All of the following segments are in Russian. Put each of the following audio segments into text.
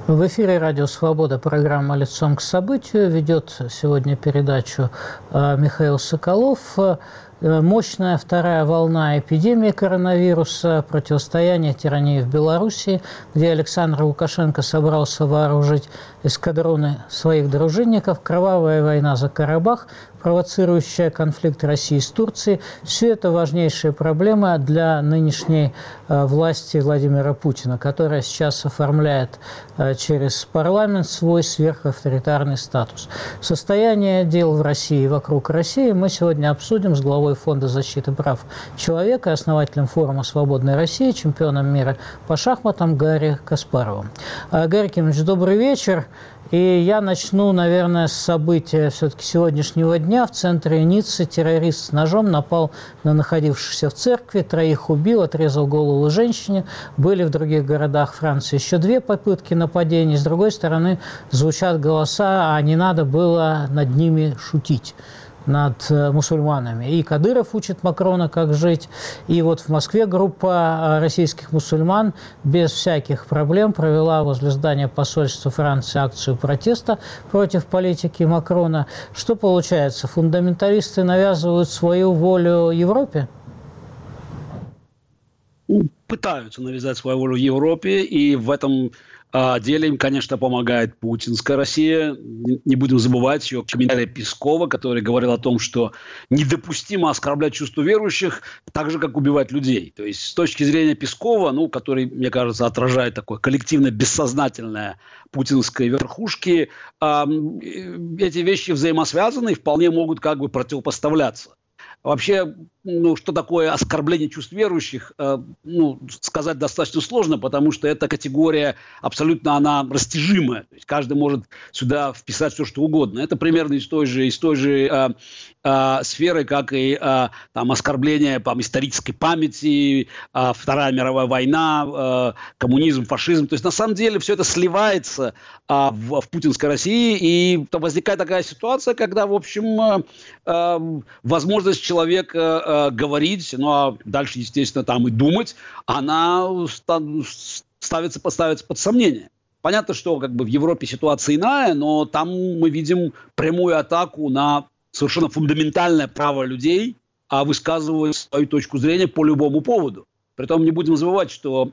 В эфире «Радио Свобода», программа «Лицом к событию». Ведет сегодня передачу Михаил Соколов. Мощная вторая волна эпидемии коронавируса, противостояние тирании в Белоруссии, где Александр Лукашенко собрался вооружить эскадроны своих дружинников, кровавая война за Карабах, провоцирующая конфликт России с Турцией. Все это важнейшие проблемы для нынешней власти Владимира Путина, которая сейчас оформляет через парламент свой сверхавторитарный статус. Состояние дел в России и вокруг России мы сегодня обсудим с главой Фонда защиты прав человека, основателем форума «Свободная Россия», чемпионом мира по шахматам Гарри Каспаровым. Гарри Кимович, добрый вечер. И я начну, наверное, с события все-таки сегодняшнего дня. В центре Ниццы террорист с ножом напал на находившихся в церкви, 3 убил, отрезал голову женщине. Были в других городах Франции еще 2 попытки нападений. С другой стороны, звучат голоса, а не надо было над ними шутить, над мусульманами. И Кадыров учит Макрона, как жить. И вот в Москве группа российских мусульман без всяких проблем провела возле здания посольства Франции акцию протеста против политики Макрона. Что получается? Фундаменталисты навязывают свою волю Европе? Пытаются навязать свою волю в Европе, и в этом деле им, конечно, помогает путинская Россия. Не будем забывать ее комментарий Пескова, который говорил о том, что недопустимо оскорблять чувства верующих, так же, как убивать людей. То есть, с точки зрения Пескова, который, мне кажется, отражает такое коллективное бессознательное путинской верхушки, эти вещи взаимосвязаны и вполне могут как бы противопоставляться. Вообще, что такое оскорбление чувств верующих, сказать достаточно сложно, потому что эта категория абсолютно она растяжимая. То есть каждый может сюда вписать все, что угодно. Это примерно из той же сферы, как и оскорбление исторической памяти, Вторая мировая война, коммунизм, фашизм. То есть на самом деле все это сливается в путинской России, и возникает такая ситуация, когда, в общем, возможность человека говорить, а дальше, естественно, там и думать, она ставится под сомнение. Понятно, что в Европе ситуация иная, но там мы видим прямую атаку на совершенно фундаментальное право людей высказывать свою точку зрения по любому поводу. Притом не будем забывать, что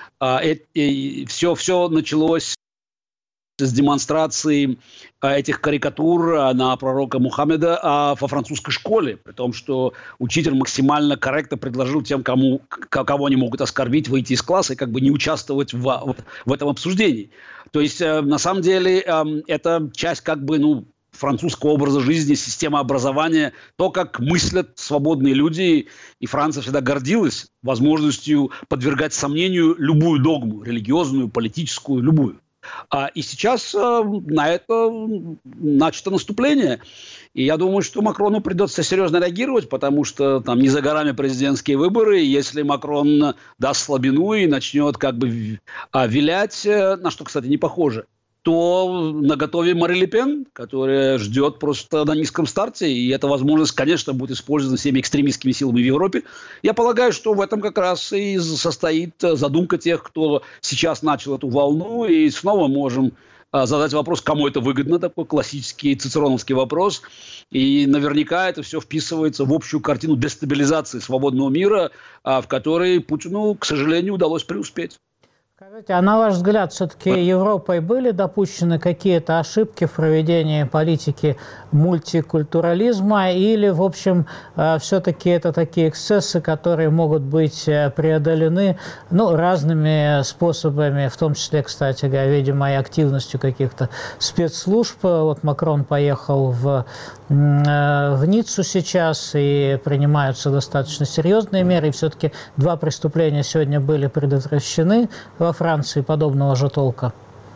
все началось с демонстрации этих карикатур на пророка Мухаммеда во французской школе, при том, что учитель максимально корректно предложил тем, кого они могут оскорбить, выйти из класса и не участвовать в этом обсуждении. То есть, на самом деле, это часть французского образа жизни, системы образования, то, как мыслят свободные люди. И Франция всегда гордилась возможностью подвергать сомнению любую догму, религиозную, политическую, любую. И сейчас на это начато наступление. И я думаю, что Макрону придется серьезно реагировать, потому что не за горами президентские выборы. Если Макрон даст слабину и начнет вилять, на что, кстати, не похоже, то наготове Марин Ле Пен, которая ждет просто на низком старте. И эта возможность, конечно, будет использована всеми экстремистскими силами в Европе. Я полагаю, что в этом как раз и состоит задумка тех, кто сейчас начал эту волну. И снова можем задать вопрос, кому это выгодно, такой классический цицероновский вопрос. И наверняка это все вписывается в общую картину дестабилизации свободного мира, в которой Путину, к сожалению, удалось преуспеть. Скажите, а на ваш взгляд, все-таки Европой были допущены какие-то ошибки в проведении политики мультикультурализма или, в общем, все-таки это такие эксцессы, которые могут быть преодолены разными способами, в том числе, кстати говоря, видимо, и активностью каких-то спецслужб. Вот Макрон поехал в Ниццу сейчас, и принимаются достаточно серьезные меры, и все-таки 2 преступления сегодня были предотвращены во Франции подобного же толка.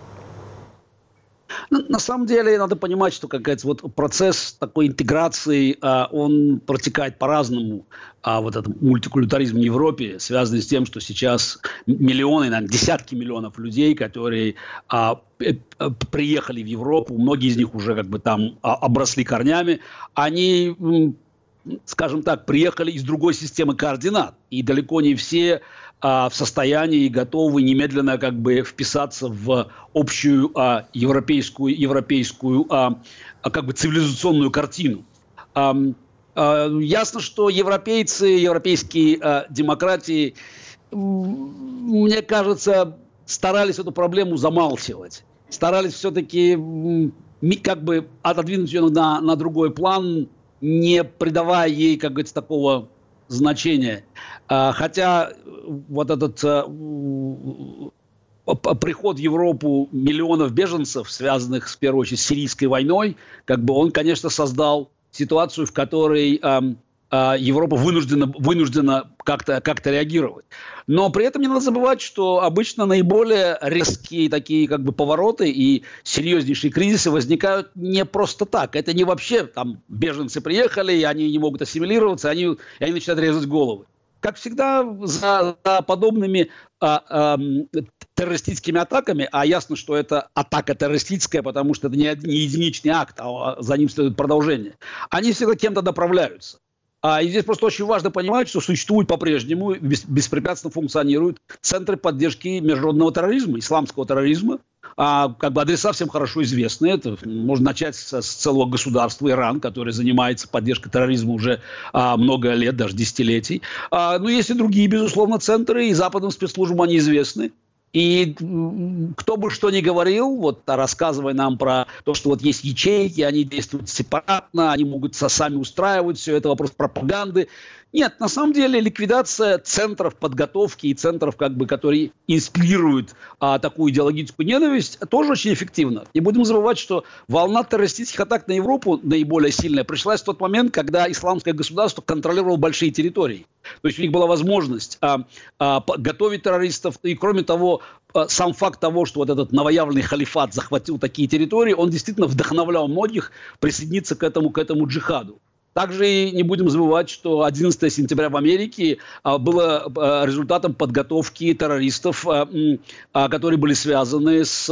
На самом деле, надо понимать, что процесс такой интеграции, он протекает по-разному. Этот мультикультурализм в Европе связан с тем, что сейчас миллионы, наверное, десятки миллионов людей, которые приехали в Европу, многие из них уже там обросли корнями, они скажем так, приехали из другой системы координат. И далеко не все в состоянии и готовы немедленно как бы вписаться в общую европейскую как бы цивилизационную картину. Ясно, что европейские демократии, мне кажется, старались эту проблему замалчивать. Старались все-таки как бы отодвинуть ее на другой план, не придавая ей, как говорится, такого значения. Хотя вот этот приход в Европу миллионов беженцев, связанных в первую очередь с сирийской войной, как бы он, конечно, создал ситуацию, в которой Европа вынуждена как-то реагировать. Но при этом не надо забывать, что обычно наиболее резкие такие как бы повороты и серьезнейшие кризисы возникают не просто так. Это не вообще там беженцы приехали, и они не могут ассимилироваться, и они начинают резать головы. Как всегда, за подобными террористическими атаками, а ясно, что это атака террористическая, потому что это не единичный акт, а за ним следует продолжение, они всегда кем-то направляются. И здесь просто очень важно понимать, что существуют по-прежнему, беспрепятственно функционируют центры поддержки международного терроризма, исламского терроризма. Как бы адреса всем хорошо известны. Это можно начать с целого государства Иран, который занимается поддержкой терроризма уже много лет, даже десятилетий. Но есть и другие, безусловно, центры, и западным спецслужбам они известны. И кто бы что ни говорил, вот рассказывая нам про то, что вот есть ячейки, они действуют сепаратно, они могут сами устраивать все, это вопрос пропаганды. Нет, на самом деле ликвидация центров подготовки и центров, как бы, которые инспирируют такую идеологическую ненависть, тоже очень эффективно. Не будем забывать, что волна террористических атак на Европу наиболее сильная пришлась в тот момент, когда исламское государство контролировало большие территории. То есть у них была возможность готовить террористов. И кроме того, сам факт того, что вот этот новоявленный халифат захватил такие территории, он действительно вдохновлял многих присоединиться к этому джихаду. Также и не будем забывать, что 11 сентября в Америке было результатом подготовки террористов, которые были связаны с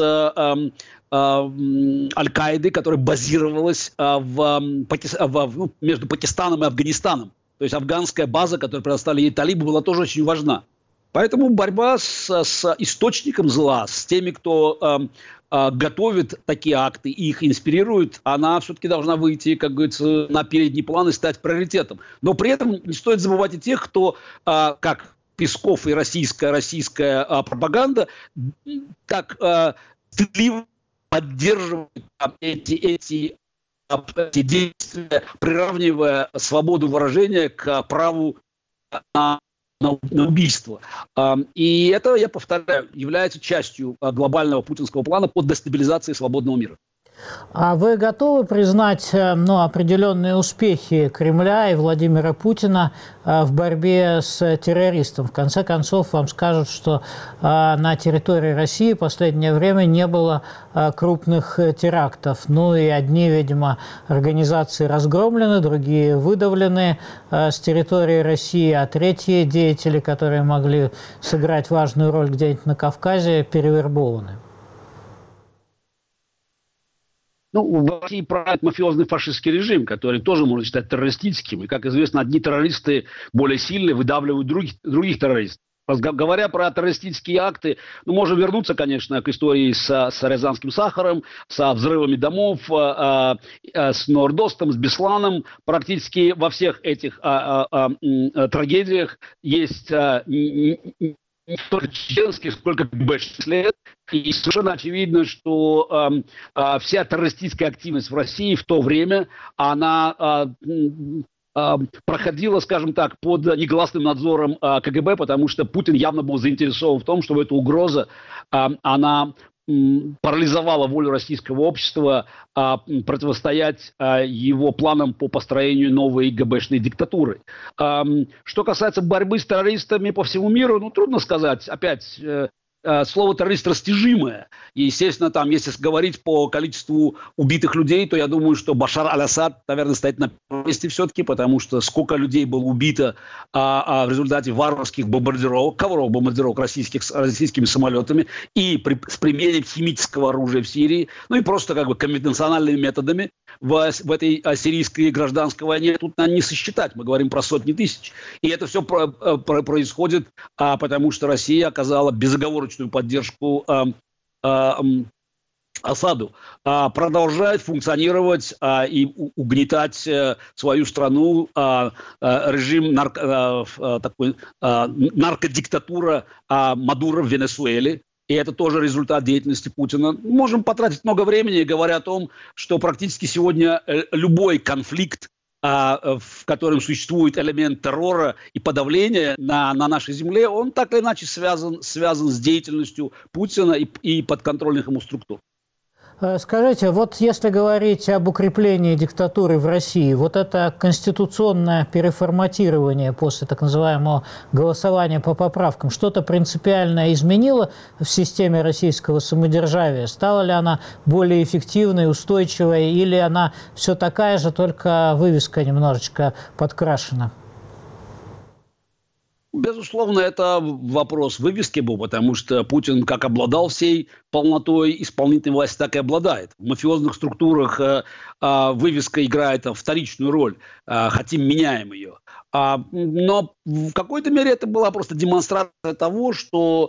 Аль-Каидой, которая базировалась между Пакистаном и Афганистаном. То есть афганская база, которую предоставили ей талибы, была тоже очень важна. Поэтому борьба с источником зла, с теми, кто готовит такие акты и их инспирирует, она все-таки должна выйти, как говорится, на передний план и стать приоритетом. Но при этом не стоит забывать и тех, кто, как Песков и российская пропаганда, так стыдливо поддерживает эти действия, приравнивая свободу выражения к праву на убийство. И это, я повторяю, является частью глобального путинского плана по дестабилизации свободного мира. А вы готовы признать определенные успехи Кремля и Владимира Путина в борьбе с террористом? В конце концов, вам скажут, что на территории России в последнее время не было крупных терактов. Ну и одни, видимо, организации разгромлены, другие выдавлены с территории России, а третьи деятели, которые могли сыграть важную роль где-нибудь на Кавказе, перевербованы. В России правит мафиозный фашистский режим, который тоже можно считать террористическим. И, как известно, одни террористы более сильные выдавливают других террористов. Говоря про террористические акты, можем вернуться, конечно, к истории с рязанским сахаром, со взрывами домов, с Нордостом, с Бесланом. Практически во всех этих трагедиях есть не столько чеченский, сколько ГБшный след. И совершенно очевидно, что вся террористическая активность в России в то время, она проходила, скажем так, под негласным надзором КГБ, потому что Путин явно был заинтересован в том, чтобы эта угроза, она парализовала волю российского общества противостоять его планам по построению новой ГБшной диктатуры. Что касается борьбы с террористами по всему миру, трудно сказать. Опять, слово террорист растяжимое. И, естественно, там, если говорить по количеству убитых людей, то я думаю, что Башар аль-Асад, наверное, стоит на первом месте все-таки, потому что сколько людей было убито в результате варварских бомбардировок, ковровых бомбардировок российскими самолетами и с применением химического оружия в Сирии, ну и просто как бы конвенциональными методами в этой сирийской гражданской войне тут надо не сосчитать. Мы говорим про сотни тысяч. И это все происходит, потому что Россия оказала безоговорочную поддержку Асаду, продолжает функционировать и угнетать свою страну режим наркодиктатура Мадуро в Венесуэле. И это тоже результат деятельности Путина. Можем потратить много времени, говоря о том, что практически сегодня любой конфликт, в котором существует элемент террора и подавления на нашей земле, он так или иначе связан с деятельностью Путина и подконтрольных ему структур. Скажите, вот если говорить об укреплении диктатуры в России, вот это конституционное переформатирование после так называемого голосования по поправкам что-то принципиально изменило в системе российского самодержавия? Стала ли она более эффективной, устойчивой, или она все такая же, только вывеска немножечко подкрашена? Безусловно, это вопрос вывески был, потому что Путин как обладал всей полнотой исполнительной власти, так и обладает. В мафиозных структурах вывеска играет вторичную роль, хотим меняем ее. Но в какой-то мере это была просто демонстрация того, что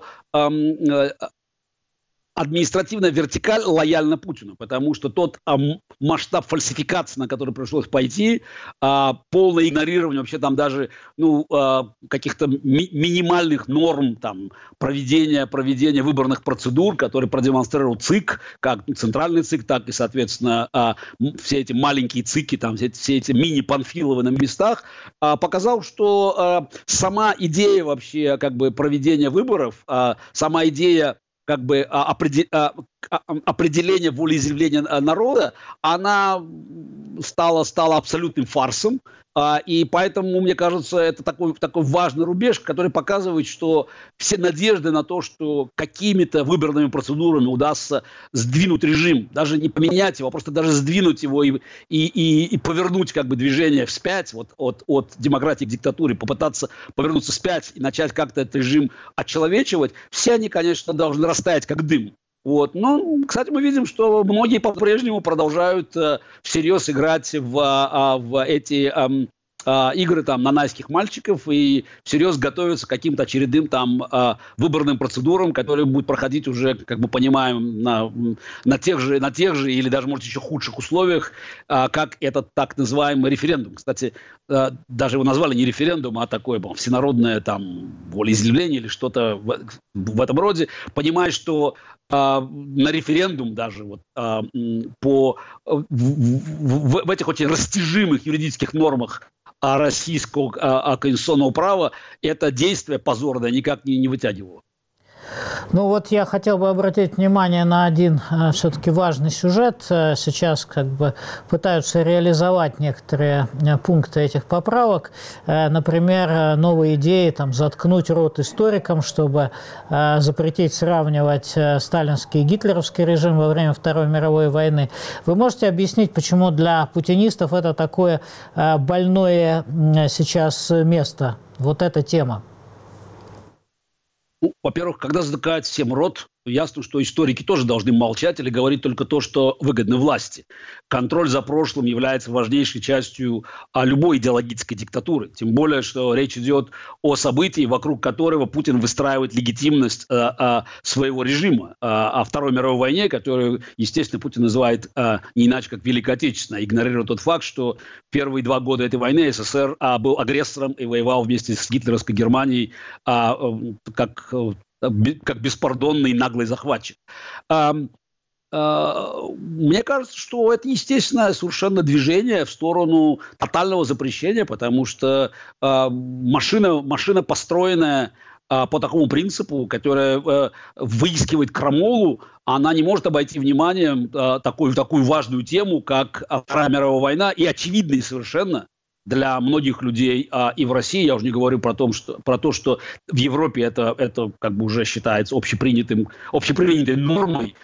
административная вертикаль лояльна Путину, потому что тот масштаб фальсификации, на который пришлось пойти, полное игнорирование вообще там даже каких-то минимальных норм там, проведения выборных процедур, которые продемонстрировал ЦИК, как центральный ЦИК, так и, соответственно, все эти маленькие ЦИКи, там, все эти мини-панфиловы на местах, показал, что сама идея вообще как бы проведения выборов, сама идея как бы определение волеизъявления народа, она стала абсолютным фарсом. И поэтому, мне кажется, это такой важный рубеж, который показывает, что все надежды на то, что какими-то выборными процедурами удастся сдвинуть режим, даже не поменять его, а просто даже сдвинуть его и повернуть как бы движение вспять от демократии к диктатуре, попытаться повернуться вспять и начать как-то этот режим отчеловечивать, все они, конечно, должны растаять как дым. Но, кстати, мы видим, что многие по-прежнему продолжают всерьез играть в эти игры там нанайских мальчиков и всерьез готовятся к каким-то очередным там выборным процедурам, которые будут проходить уже, как мы понимаем, на тех же или даже, может, еще худших условиях, как этот так называемый референдум. Кстати, даже его назвали не референдум, а такое всенародное там волеизъявление или что-то в этом роде, понимая, что на референдум даже в этих очень растяжимых юридических нормах российского конституционного права это действие позорное никак не вытягивало. Ну вот я хотел бы обратить внимание на один все-таки важный сюжет. Сейчас как бы пытаются реализовать некоторые пункты этих поправок. Например, новые идеи там, заткнуть рот историкам, чтобы запретить сравнивать сталинский и гитлеровский режим во время Второй мировой войны. Вы можете объяснить, почему для путинистов это такое больное сейчас место, вот эта тема? Во-первых, когда затыкают всем рот, ясно, что историки тоже должны молчать или говорить только то, что выгодно власти. Контроль за прошлым является важнейшей частью любой идеологической диктатуры. Тем более, что речь идет о событии, вокруг которого Путин выстраивает легитимность своего режима. О Второй мировой войне, которую, естественно, Путин называет не иначе, как Великой Отечественной, игнорируя тот факт, что первые 2 года этой войны СССР был агрессором и воевал вместе с гитлеровской Германией как беспардонный наглый захватчик. Мне кажется, что это естественное совершенно движение в сторону тотального запрещения, потому что машина построенная по такому принципу, которая выискивает крамолу, она не может обойти вниманием такую важную тему, как Вторая мировая война, и очевидной совершенно, для многих людей и в России. Я уже не говорю про то, что в Европе это как бы уже считается общепринятой нормой.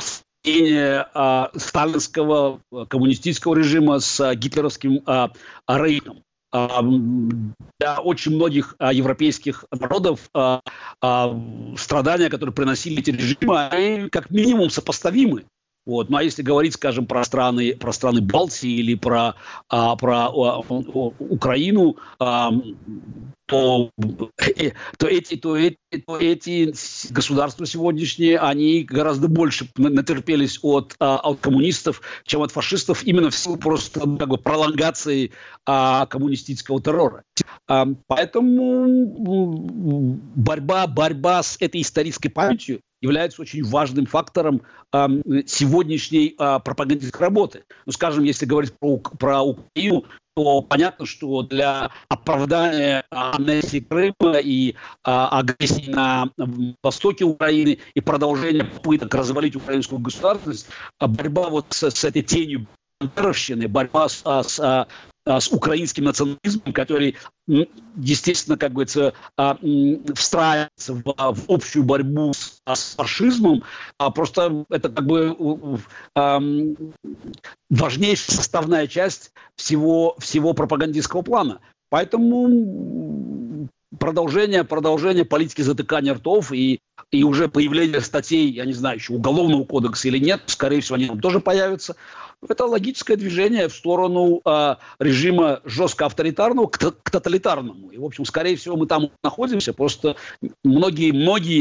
Сталинского коммунистического режима с гитлеровским рейхом. Для очень многих европейских народов страдания, которые приносили эти режимы, они как минимум сопоставимы. Вот. Ну а если говорить, скажем, про страны Балтии или про Украину, то эти государства сегодняшние, они гораздо больше натерпелись от коммунистов, чем от фашистов, именно в силу просто как бы пролонгации коммунистического террора. Поэтому борьба с этой исторической памятью является очень важным фактором сегодняшней пропагандистской работы. Ну, скажем, если говорить про Украину, то понятно, что для оправдания аннексии Крыма и агрессии на востоке Украины и продолжения попыток развалить украинскую государственность, борьба вот с этой тенью бандеровщины, борьба с украинским национализмом, который, естественно, как говорится, встраивается в общую борьбу с фашизмом, просто это как бы важнейшая составная часть всего пропагандистского плана. Поэтому продолжение политики затыкания ртов и уже появление статей, я не знаю, еще Уголовного кодекса или нет, скорее всего, они там тоже появятся. Это логическое движение в сторону режима жестко авторитарного к тоталитарному. И, в общем, скорее всего, мы там находимся, просто многие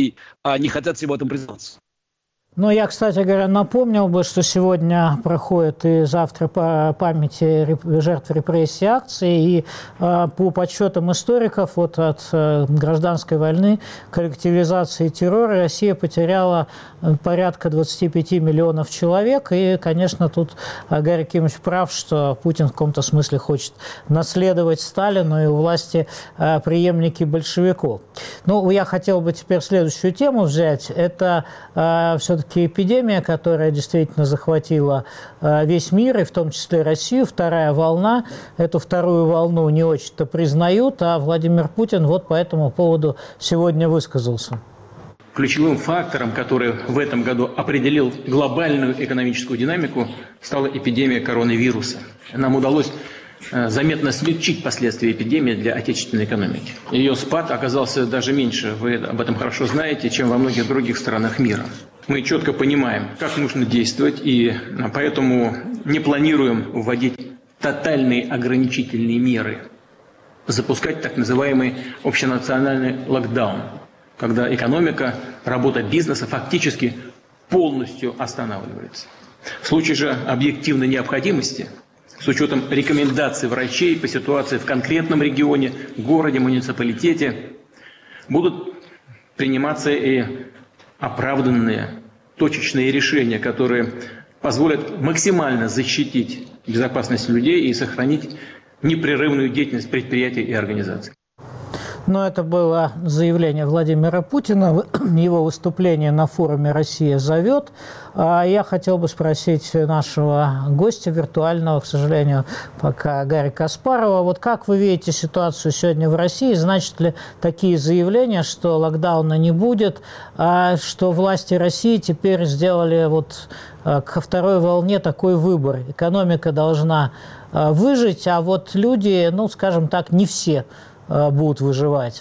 не хотят себе в этом признаться. Ну, я, кстати говоря, напомнил бы, что сегодня проходит и завтра по памяти жертв репрессий акции, и по подсчетам историков вот от гражданской войны, коллективизации террора Россия потеряла порядка 25 миллионов человек. И, конечно, тут Гарри Кимович прав, что Путин в каком-то смысле хочет наследовать Сталину и у власти преемники большевиков. Ну, я хотел бы теперь следующую тему взять. Это все-таки эпидемия, которая действительно захватила весь мир, и в том числе Россию, вторая волна. Эту вторую волну не очень-то признают, а Владимир Путин вот по этому поводу сегодня высказался. Ключевым фактором, который в этом году определил глобальную экономическую динамику, стала эпидемия коронавируса. Нам удалось заметно смягчить последствия эпидемии для отечественной экономики. Ее спад оказался даже меньше, вы об этом хорошо знаете, чем во многих других странах мира. Мы четко понимаем, как нужно действовать, и поэтому не планируем вводить тотальные ограничительные меры, запускать так называемый общенациональный локдаун, когда экономика, работа бизнеса фактически полностью останавливается. В случае же объективной необходимости, с учетом рекомендаций врачей по ситуации в конкретном регионе, городе, муниципалитете, будут приниматься и оправданные точечные решения, которые позволят максимально защитить безопасность людей и сохранить непрерывную деятельность предприятий и организаций. Но это было заявление Владимира Путина, его выступление на форуме «Россия зовет». Я хотел бы спросить нашего гостя виртуального, к сожалению, пока Гарри Каспарова. Вот как вы видите ситуацию сегодня в России? Значит ли такие заявления, что локдауна не будет, что власти России теперь сделали вот ко второй волне такой выбор? Экономика должна выжить, а вот люди, ну, скажем так, не все будут выживать?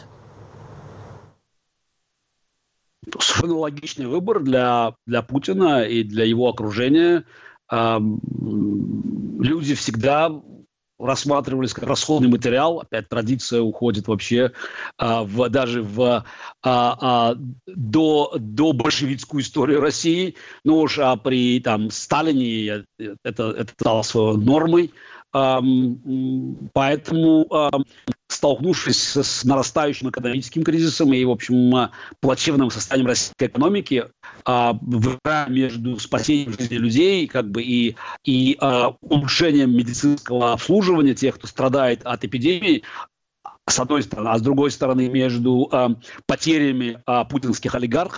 Совершенно логичный выбор для Путина и для его окружения. Люди всегда рассматривались как расходный материал. Опять традиция уходит вообще даже до большевистскую историю России. Ну уж при Сталине это стало нормой. Поэтому, столкнувшись с нарастающим экономическим кризисом и, в общем, плачевным состоянием российской экономики, выбирая между спасением жизни людей и улучшением медицинского обслуживания тех, кто страдает от эпидемии, с одной стороны, а с другой стороны, между потерями путинских олигархов,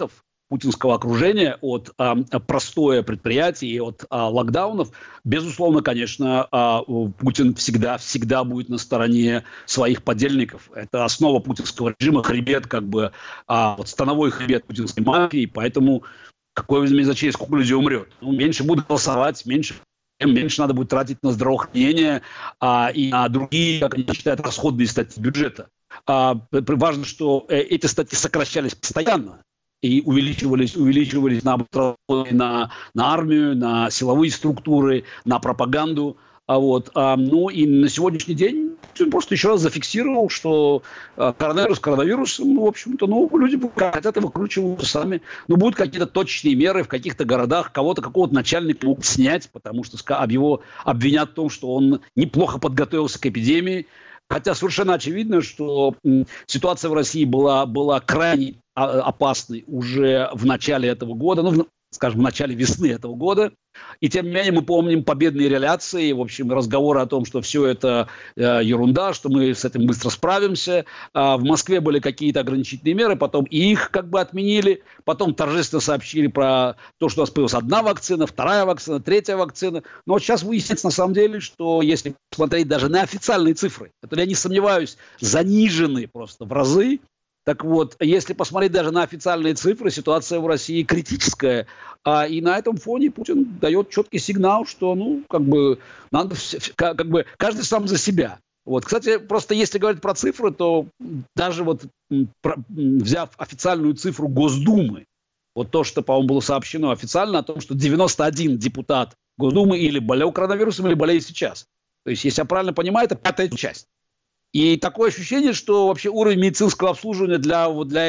путинского окружения, от простоя предприятий и от локдаунов, безусловно, конечно, Путин всегда будет на стороне своих подельников. Это основа путинского режима, хребет, становой хребет путинской мафии, поэтому какое значение, сколько людей умрет. Меньше будут голосовать, меньше надо будет тратить на здравоохранение и на другие, как они считают, расходные статьи бюджета. Важно, что эти статьи сокращались постоянно и увеличивались на армию, на силовые структуры, на пропаганду. И на сегодняшний день просто еще раз зафиксировал, что коронавирус, в общем-то, люди хотят его выкручивать сами. Будут какие-то точечные меры в каких-то городах, какого-то начальника могут снять, потому что его обвинят в том, что он неплохо подготовился к эпидемии. Хотя совершенно очевидно, что ситуация в России была крайне опасной уже в начале этого года, в начале весны этого года. И тем не менее мы помним победные реляции, в общем, разговоры о том, что все это ерунда, что мы с этим быстро справимся. В Москве были какие-то ограничительные меры, потом их отменили, потом торжественно сообщили про то, что у нас появилась одна вакцина, вторая вакцина, третья вакцина. Но вот сейчас выясняется на самом деле, что если посмотреть даже на официальные цифры, которые, я не сомневаюсь, занижены просто в разы. Так вот, если посмотреть даже на официальные цифры, ситуация в России критическая. И на этом фоне Путин дает четкий сигнал, что, надо, каждый сам за себя. Кстати, просто если говорить про цифры, то даже взяв официальную цифру Госдумы, то, что, по-моему, было сообщено официально о том, что 91 депутат Госдумы или болел коронавирусом, или болеет сейчас. То есть, если я правильно понимаю, это 5-я часть. И такое ощущение, что вообще уровень медицинского обслуживания для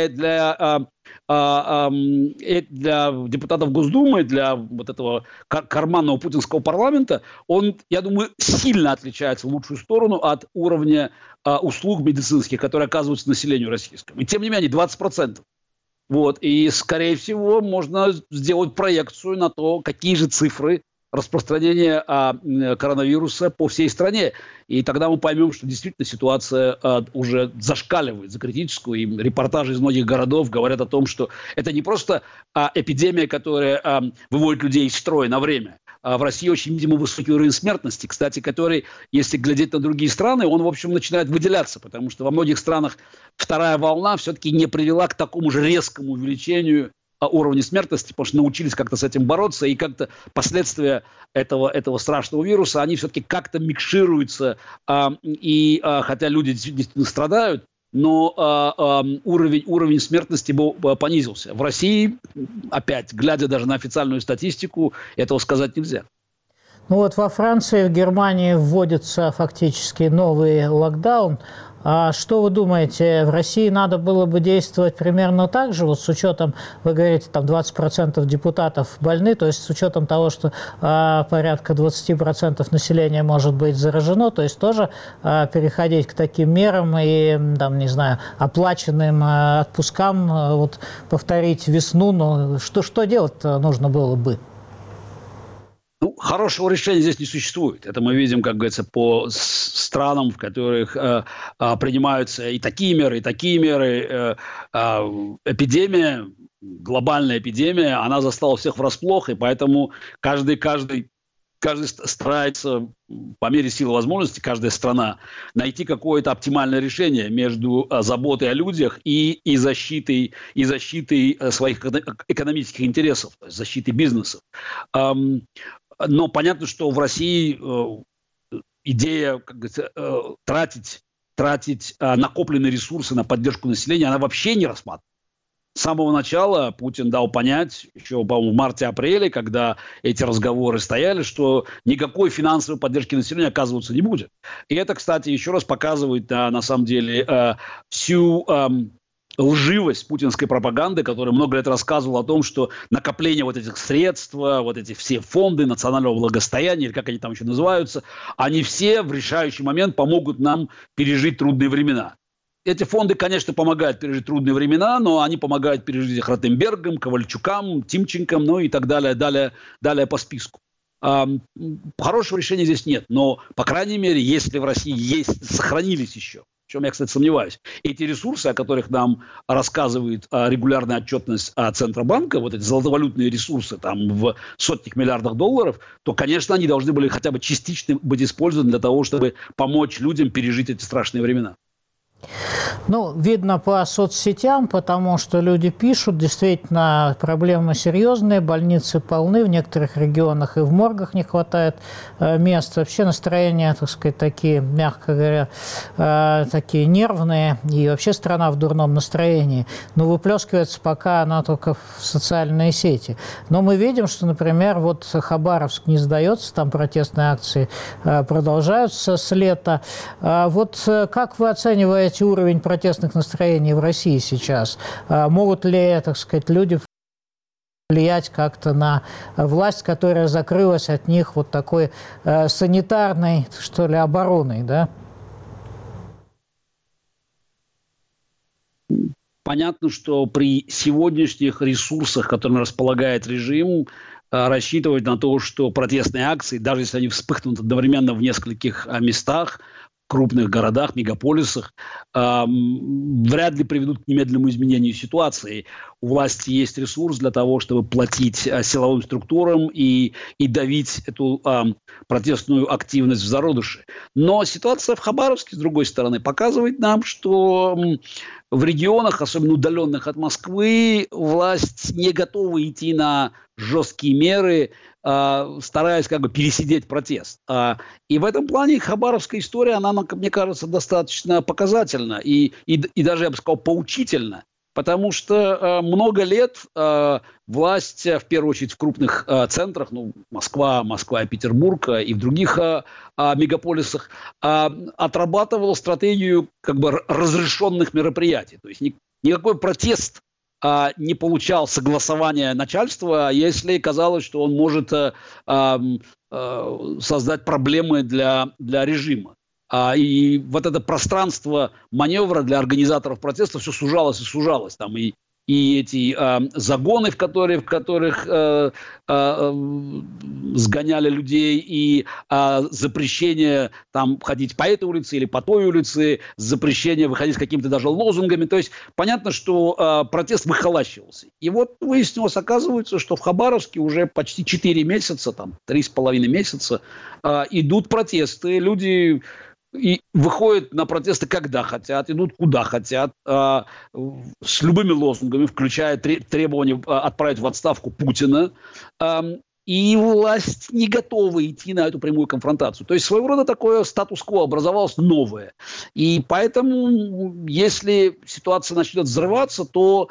депутатов Госдумы, для этого карманного путинского парламента, он, я думаю, сильно отличается в лучшую сторону от уровня услуг медицинских, которые оказываются населению российскому. И тем не менее, 20%. И, скорее всего, можно сделать проекцию на то, какие же цифры распространения коронавируса по всей стране. И тогда мы поймем, что действительно ситуация уже зашкаливает за критическую. И репортажи из многих городов говорят о том, что это не просто эпидемия, которая выводит людей из строя на время. В России очень, видимо, высокий уровень смертности, кстати, который, если глядеть на другие страны, он, в общем, начинает выделяться, потому что во многих странах вторая волна все-таки не привела к такому же резкому увеличению уровня смертности, потому что научились как-то с этим бороться, и как-то последствия этого страшного вируса, они все-таки как-то микшируются, хотя люди действительно страдают, но уровень смертности понизился. В России, опять, глядя даже на официальную статистику, этого сказать нельзя. Во Франции, в Германии вводится фактически новый локдаун. А что вы думаете, в России надо было бы действовать примерно так же, с учетом, вы говорите, 20% депутатов больны, то есть с учетом того, что порядка 20% населения может быть заражено, то есть тоже переходить к таким мерам и, оплаченным отпускам, повторить весну, но что делать нужно было бы? Хорошего решения здесь не существует. Это мы видим, как говорится, по странам, в которых принимаются и такие меры, и такие меры. Эпидемия, глобальная эпидемия, она застала всех врасплох, и поэтому каждый старается по мере силы возможностей, каждая страна, найти какое-то оптимальное решение между заботой о людях и защитой своих экономических интересов, защитой бизнесов. Но понятно, что в России идея, тратить накопленные ресурсы на поддержку населения, она вообще не рассматривается. С самого начала Путин дал понять, еще, по-моему, в марте-апреле, когда эти разговоры стояли, что никакой финансовой поддержки населения оказываться не будет. И это, кстати, еще раз показывает, на самом деле, всю лживость путинской пропаганды, которая много лет рассказывала о том, что накопление этих средств, эти все фонды национального благосостояния, или как они там еще называются, они все в решающий момент помогут нам пережить трудные времена. Эти фонды, конечно, помогают пережить трудные времена, но они помогают пережить их Ротенбергам, Ковальчукам, Тимченкам, и так далее, далее по списку. Хорошего решения здесь нет, но, по крайней мере, если в России сохранились еще в чем я, кстати, сомневаюсь. Эти ресурсы, о которых нам рассказывает регулярная отчетность Центробанка, вот эти золотовалютные ресурсы там в сотнях миллиардах долларов, то, конечно, они должны были хотя бы частично быть использованы для того, чтобы помочь людям пережить эти страшные времена. Ну, видно по соцсетям, потому что люди пишут, действительно, проблемы серьезные, больницы полны, в некоторых регионах и в моргах не хватает мест. Вообще настроения, так сказать, такие, мягко говоря, такие нервные, и вообще страна в дурном настроении. Но выплескивается пока она только в социальные сети. Но мы видим, что, например, вот Хабаровск не сдается, там протестные акции продолжаются с лета. Вот как вы оцениваете уровень протестных настроений в России сейчас? Могут ли, так сказать, люди влиять как-то на власть, которая закрылась от них вот такой санитарной, что ли, обороной, да? Понятно, что при сегодняшних ресурсах, которыми располагает режим, рассчитывать на то, что протестные акции, даже если они вспыхнут одновременно в нескольких местах, крупных городах, мегаполисах, вряд ли приведут к немедленному изменению ситуации. У власти есть ресурс для того, чтобы платить силовым структурам и давить эту протестную активность в зародыше. Но ситуация в Хабаровске, с другой стороны, показывает нам, что в регионах, особенно удаленных от Москвы, власть не готова идти на жесткие меры, стараясь как бы пересидеть протест. И в этом плане хабаровская история, она, мне кажется, достаточно показательна и даже, я бы сказал, поучительна. Потому что много лет власть, в первую очередь в крупных центрах, Москва и Петербург, и в других мегаполисах, отрабатывала стратегию как бы разрешенных мероприятий. То есть никакой протест не получал согласования начальства, если казалось, что он может создать проблемы для режима. И вот это пространство маневра для организаторов протеста все сужалось и сужалось. Там и эти загоны, в которых сгоняли людей, и запрещение там ходить по этой улице или по той улице, запрещение выходить с какими-то даже лозунгами. То есть понятно, что протест выхолащивался. И вот выяснилось, оказывается, что в Хабаровске уже почти 4 месяца, там 3,5 месяца идут протесты. Люди и выходят на протесты, когда хотят, идут куда хотят, с любыми лозунгами, включая требование отправить в отставку Путина. И власть не готова идти на эту прямую конфронтацию. То есть своего рода такое статус-кво образовалось новое. И поэтому, если ситуация начнет взрываться, то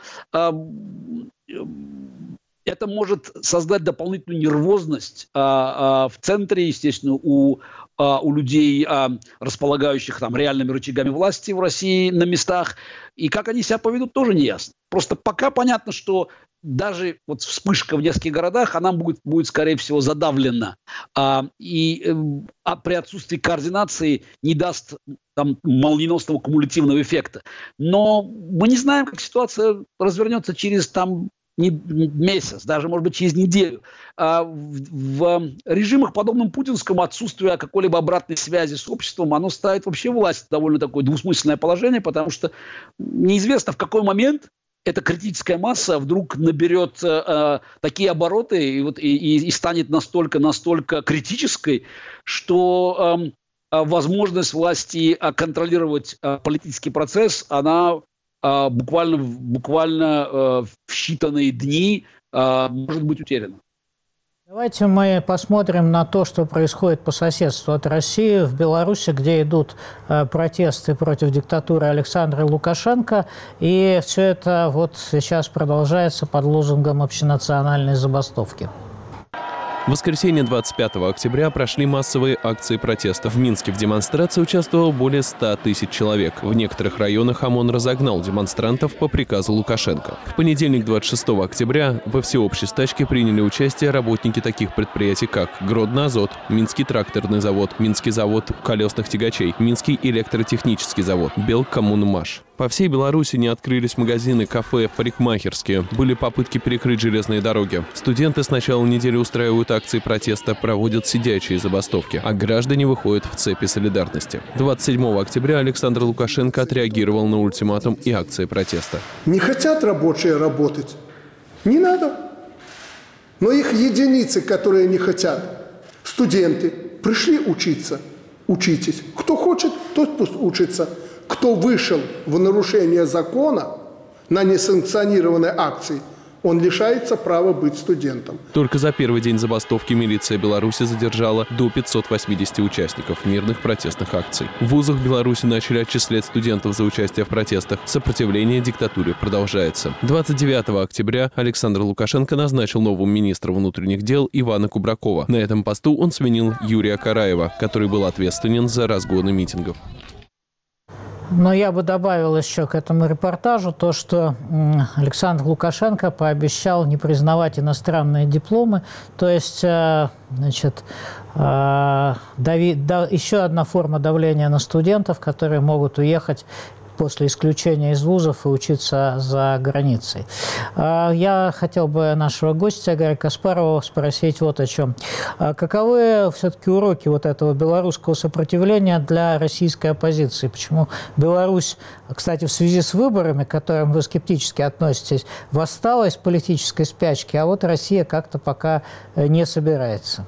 это может создать дополнительную нервозность в центре, естественно, у людей, располагающих там реальными рычагами власти в России на местах. И как они себя поведут, тоже не ясно. Просто пока понятно, что даже вот вспышка в нескольких городах, она будет скорее всего, задавлена. И при отсутствии координации не даст там молниеносного кумулятивного эффекта. Но мы не знаем, как ситуация развернется через там не месяц, даже, может быть, через неделю. В режимах, подобным путинскому, отсутствие какой-либо обратной связи с обществом, оно ставит вообще власть в довольно такое двусмысленное положение, потому что неизвестно, в какой момент эта критическая масса вдруг наберет такие обороты и станет настолько критической, что возможность власти контролировать политический процесс, она буквально в считанные дни может быть утеряна. Давайте мы посмотрим на то, что происходит по соседству от России в Беларуси, где идут протесты против диктатуры Александра Лукашенко. И все это вот сейчас продолжается под лозунгом общенациональной забастовки. В воскресенье 25 октября прошли массовые акции протеста. В Минске в демонстрации участвовало более 100 тысяч человек. В некоторых районах ОМОН разогнал демонстрантов по приказу Лукашенко. В понедельник 26 октября во всеобщей стачке приняли участие работники таких предприятий, как Гродно-Азот, Минский тракторный завод, Минский завод колесных тягачей, Минский электротехнический завод, Белкоммунмаш. По всей Беларуси не открылись магазины, кафе, парикмахерские. Были попытки перекрыть железные дороги. Студенты с начала недели устраивают акции протеста, проводят сидячие забастовки, а граждане выходят в цепи солидарности. 27 октября Александр Лукашенко отреагировал на ультиматум и акции протеста. Не хотят рабочие работать? Не надо. Но их единицы, которые не хотят, студенты, пришли учиться. Учитесь. Кто хочет, тот пусть учится. Кто вышел в нарушение закона на несанкционированной акции, он лишается права быть студентом. Только за первый день забастовки милиция Беларуси задержала до 580 участников мирных протестных акций. В вузах Беларуси начали отчислять студентов за участие в протестах. Сопротивление диктатуре продолжается. 29 октября Александр Лукашенко назначил новым министром внутренних дел Ивана Кубракова. На этом посту он сменил Юрия Караева, который был ответственен за разгоны митингов. Но я бы добавил еще к этому репортажу то, что Александр Лукашенко пообещал не признавать иностранные дипломы. То есть, значит, еще одна форма давления на студентов, которые могут уехать после исключения из вузов и учиться за границей. Я хотел бы нашего гостя Гарри Каспарова спросить вот о чем. Каковы все-таки уроки вот этого белорусского сопротивления для российской оппозиции? Почему Беларусь, кстати, в связи с выборами, к которым вы скептически относитесь, восстала из политической спячки, а вот Россия как-то пока не собирается?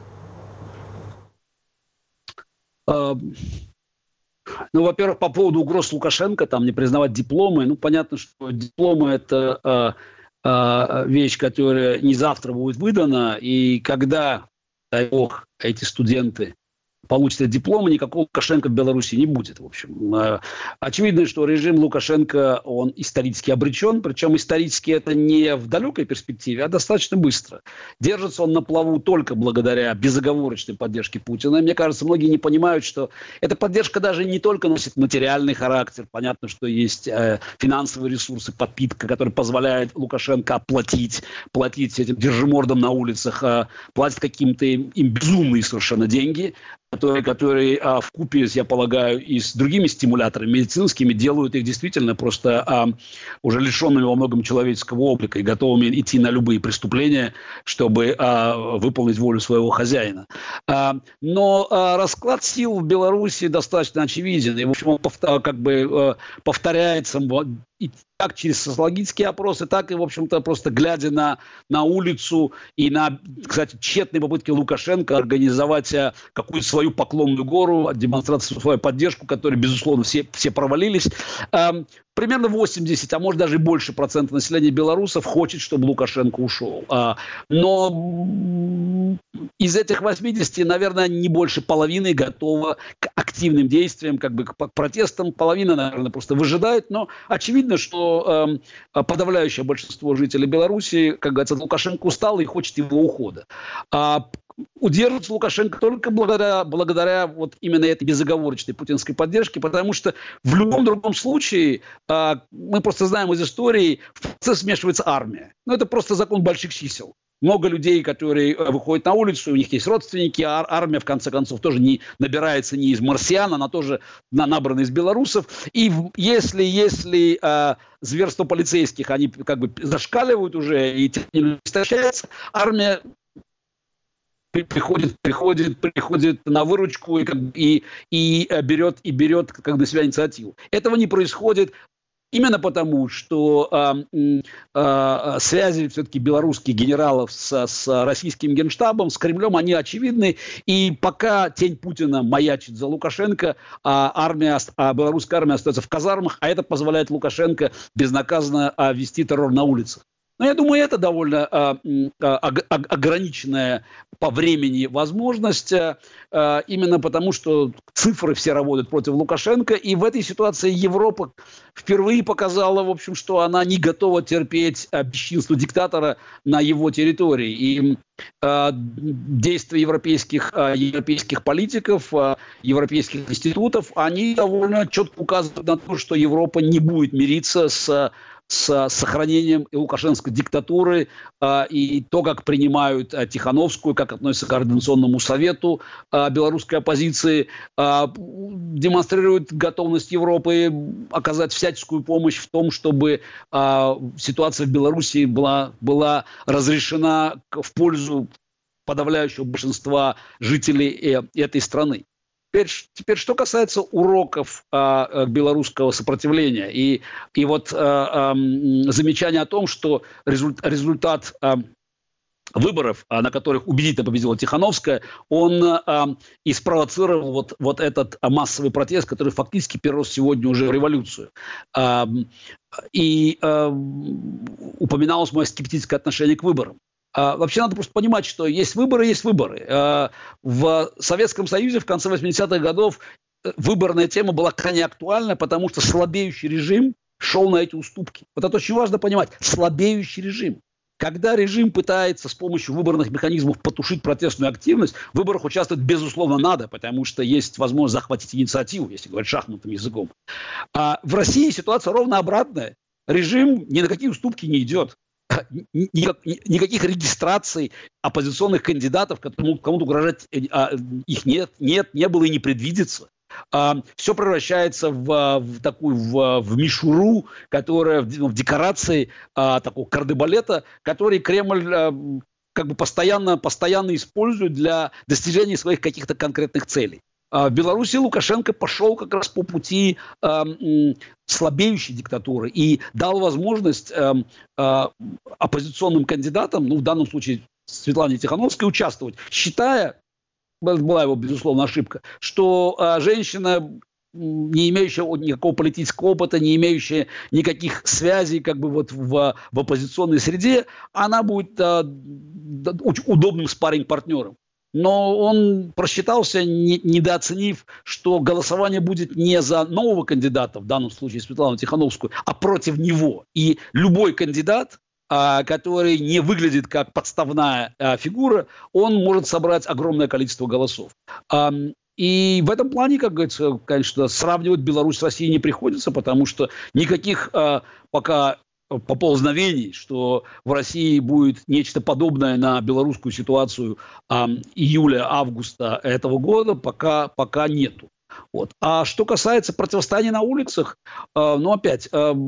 Ну, во-первых, по поводу угроз Лукашенко, там, не признавать дипломы. Ну, понятно, что дипломы – это вещь, которая не завтра будет выдана. И когда, дай бог, эти студенты получат дипломы, никакого Лукашенко в Беларуси не будет. В общем, очевидно, что режим Лукашенко, он исторически обречен, причем исторически это не в далекой перспективе, а достаточно быстро. Держится он на плаву только благодаря безоговорочной поддержке Путина. И мне кажется, многие не понимают, что эта поддержка даже не только носит материальный характер. Понятно, что есть финансовые ресурсы, подпитка, которая позволяет Лукашенко платить этим держимордам на улицах, платить каким-то им безумные совершенно деньги, которые вкупе, я полагаю, и с другими стимуляторами медицинскими делают их действительно просто уже лишенными во многом человеческого облика и готовыми идти на любые преступления, чтобы выполнить волю своего хозяина. Но расклад сил в Беларуси достаточно очевиден. И, в общем, он повторяется и так через социологические опросы, так и, в общем-то, просто глядя на улицу и на, кстати, тщетные попытки Лукашенко организовать какую-то свою поклонную гору, демонстрацию свою поддержку, которые, безусловно, все провалились. Примерно 80, а может даже больше процентов населения белорусов хочет, чтобы Лукашенко ушел. Но из этих 80, наверное, не больше половины готово к активным действиям, к протестам. Половина, наверное, просто выжидает. Но очевидно, что подавляющее большинство жителей Беларуси, как говорится, Лукашенко устал и хочет его ухода. Удерживается Лукашенко только благодаря вот именно этой безоговорочной путинской поддержке, потому что в любом другом случае, мы просто знаем из истории, в процесс вмешивается армия. Ну, это просто закон больших чисел. Много людей, которые выходят на улицу, у них есть родственники, а армия, в конце концов, тоже не набирается не из марсиан, она тоже набрана из белорусов. И если зверства полицейских, они как бы зашкаливают уже и не истощается, армия приходит на выручку и берет как на себя инициативу. Этого не происходит именно потому, что связи все-таки белорусских генералов с российским генштабом, с Кремлем, они очевидны. И пока тень Путина маячит за Лукашенко, белорусская армия остается в казармах, а это позволяет Лукашенко безнаказанно вести террор на улицах. Но я думаю, это довольно ограниченная по времени возможность, именно потому, что цифры все работают против Лукашенко. И в этой ситуации Европа впервые показала, в общем, что она не готова терпеть бесчинство диктатора на его территории. И действия европейских политиков, европейских институтов, они довольно четко указывают на то, что Европа не будет мириться с с сохранением и лукашенской диктатуры, и то, как принимают Тихановскую, как относятся к Координационному совету белорусской оппозиции, демонстрирует готовность Европы оказать всяческую помощь в том, чтобы ситуация в Беларуси была разрешена в пользу подавляющего большинства жителей этой страны. Теперь что касается уроков белорусского сопротивления и вот замечание о том, что результат выборов, на которых убедительно победила Тихановская, он и спровоцировал вот этот массовый протест, который фактически перерос сегодня уже в революцию. И упоминалось мое скептическое отношение к выборам. Вообще надо просто понимать, что есть выборы, есть выборы. В Советском Союзе в конце 80-х годов выборная тема была крайне актуальна, потому что слабеющий режим шел на эти уступки. Вот это очень важно понимать. Слабеющий режим. Когда режим пытается с помощью выборных механизмов потушить протестную активность, в выборах участвовать, безусловно, надо, потому что есть возможность захватить инициативу, если говорить шахматным языком. А в России ситуация ровно обратная. Режим ни на какие уступки не идет. Никаких регистраций оппозиционных кандидатов, которые могут кому-то угрожать, их не было и не предвидится. Все превращается в мишуру, которая в декорации такого кардебалета, который Кремль как бы постоянно использует для достижения своих каких-то конкретных целей. В Беларуси Лукашенко пошел как раз по пути слабеющей диктатуры и дал возможность оппозиционным кандидатам, в данном случае Светлане Тихановской, участвовать, считая, была его, безусловно, ошибка, что женщина, не имеющая никакого политического опыта, не имеющая никаких связей как бы вот в оппозиционной среде, она будет очень удобным спарринг-партнером. Но он просчитался, недооценив, что голосование будет не за нового кандидата, в данном случае Светлану Тихановскую, а против него. И любой кандидат, который не выглядит как подставная фигура, он может собрать огромное количество голосов. И в этом плане, как говорится, конечно, сравнивать Беларусь с Россией не приходится, потому что никаких пока поползновений, что в России будет нечто подобное на белорусскую ситуацию июля-августа этого года, пока нету. Вот. А что касается противостояния на улицах, опять,